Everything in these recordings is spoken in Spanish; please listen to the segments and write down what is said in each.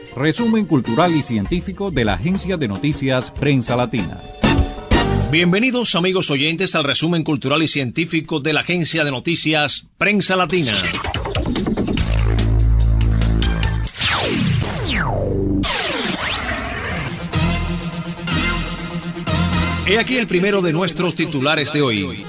Resumen cultural y científico de la agencia de noticias Prensa Latina. Bienvenidos, amigos oyentes, al resumen cultural y científico de la agencia de noticias Prensa Latina. He aquí el primero de nuestros titulares de hoy.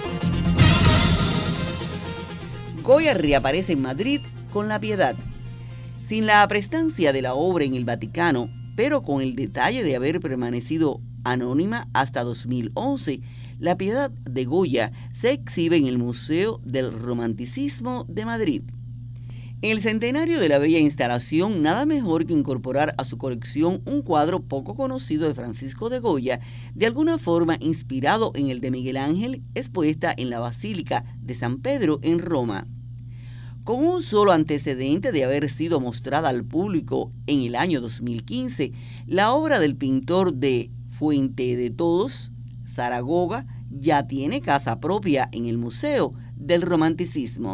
Goya reaparece en Madrid con La Piedad. Sin la prestancia de la obra en el Vaticano, pero con el detalle de haber permanecido anónima hasta 2011, La Piedad de Goya se exhibe en el Museo del Romanticismo de Madrid. En el centenario de la bella instalación, nada mejor que incorporar a su colección un cuadro poco conocido de Francisco de Goya, de alguna forma inspirado en el de Miguel Ángel, expuesta en la Basílica de San Pedro en Roma. Con un solo antecedente de haber sido mostrada al público en el año 2015, la obra del pintor de Fuente de Todos, Zaragoza, ya tiene casa propia en el Museo del Romanticismo.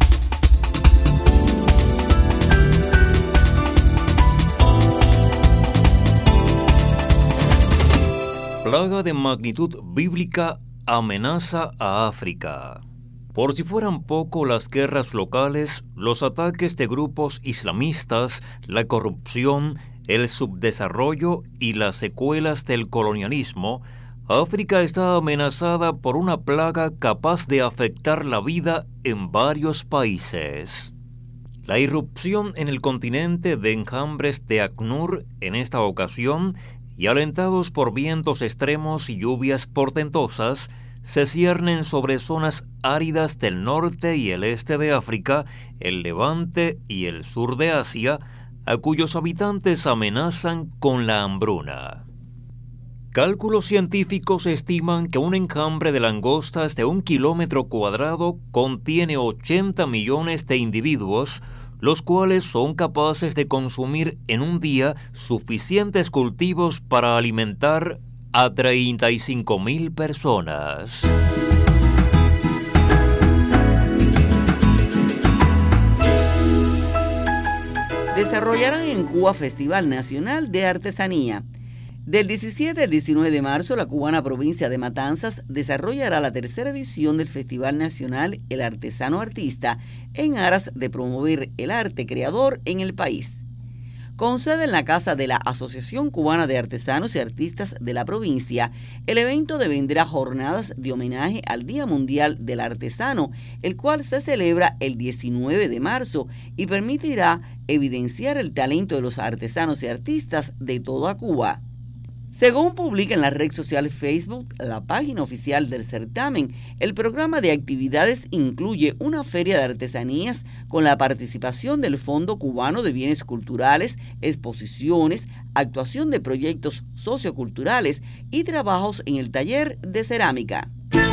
Plaga de magnitud bíblica amenaza a África. Por si fueran poco las guerras locales, los ataques de grupos islamistas, la corrupción, el subdesarrollo y las secuelas del colonialismo, África está amenazada por una plaga capaz de afectar la vida en varios países. La irrupción en el continente de enjambres de ACNUR en esta ocasión, y alentados por vientos extremos y lluvias portentosas, se ciernen sobre zonas áridas del norte y el este de África, el levante y el sur de Asia, a cuyos habitantes amenazan con la hambruna. Cálculos científicos estiman que un enjambre de langostas de 1 kilómetro cuadrado contiene 80 millones de individuos, los cuales son capaces de consumir en un día suficientes cultivos para alimentar a 35,000 personas. Desarrollarán en Cuba Festival Nacional de Artesanía. Del 17 al 19 de marzo, la cubana provincia de Matanzas desarrollará la tercera edición del Festival Nacional El Artesano Artista, en aras de promover el arte creador en el país. Con sede en la casa de la Asociación Cubana de Artesanos y Artistas de la provincia, el evento devendrá jornadas de homenaje al Día Mundial del Artesano, el cual se celebra el 19 de marzo y permitirá evidenciar el talento de los artesanos y artistas de toda Cuba. Según publica en la red social Facebook, la página oficial del certamen, el programa de actividades incluye una feria de artesanías con la participación del Fondo Cubano de Bienes Culturales, exposiciones, actuación de proyectos socioculturales y trabajos en el taller de cerámica.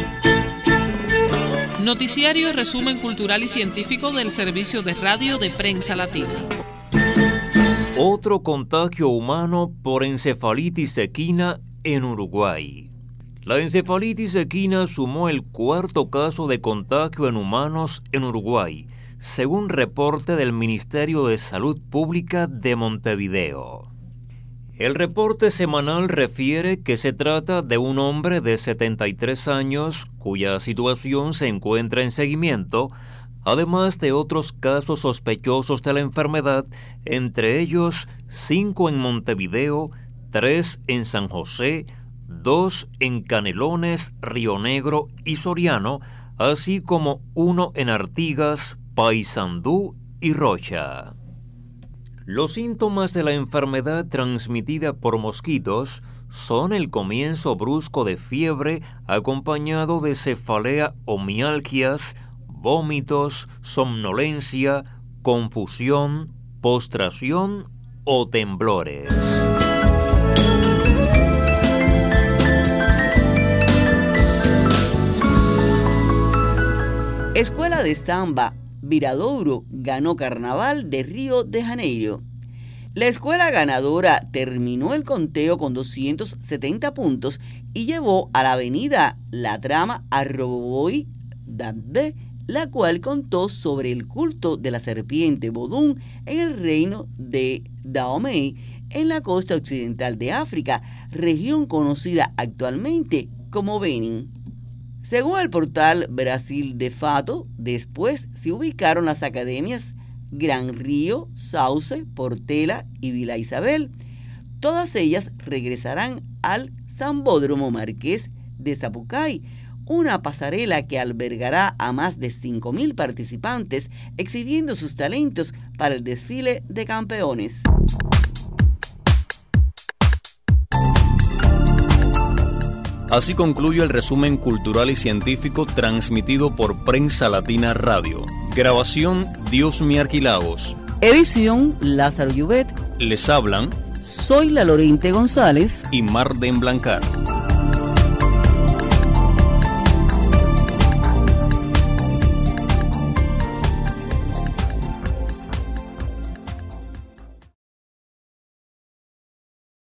Noticiario Resumen Cultural y Científico del Servicio de Radio de Prensa Latina. Otro contagio humano por encefalitis equina en Uruguay. La encefalitis equina sumó el 4º caso de contagio en humanos en Uruguay, según reporte del Ministerio de Salud Pública de Montevideo. El reporte semanal refiere que se trata de un hombre de 73 años cuya situación se encuentra en seguimiento, además de otros casos sospechosos de la enfermedad, entre ellos 5 en Montevideo, 3 en San José, 2 en Canelones, Río Negro y Soriano, así como 1 en Artigas, Paysandú y Rocha. Los síntomas de la enfermedad transmitida por mosquitos son el comienzo brusco de fiebre acompañado de cefalea o mialgias, vómitos, somnolencia, confusión, postración o temblores. Escuela de Samba Viradouro ganó Carnaval de Río de Janeiro. La escuela ganadora terminó el conteo con 270 puntos y llevó a la avenida La Trama a Roboboy Dabbe la cual contó sobre el culto de la serpiente Vodún en el reino de Dahomey, en la costa occidental de África, región conocida actualmente como Benin. Según el portal Brasil de Fato, después se ubicaron las academias Gran Río, Sauce, Portela y Vila Isabel. Todas ellas regresarán al Sambódromo Marqués de Sapucay, una pasarela que albergará a más de 5.000 participantes exhibiendo sus talentos para el desfile de campeones. Así concluye el resumen cultural y científico transmitido por Prensa Latina Radio. Grabación Diosmi Arquilaos. Edición Lázaro Llubet. Les hablan Soy la Lorente González y Marden Blancar.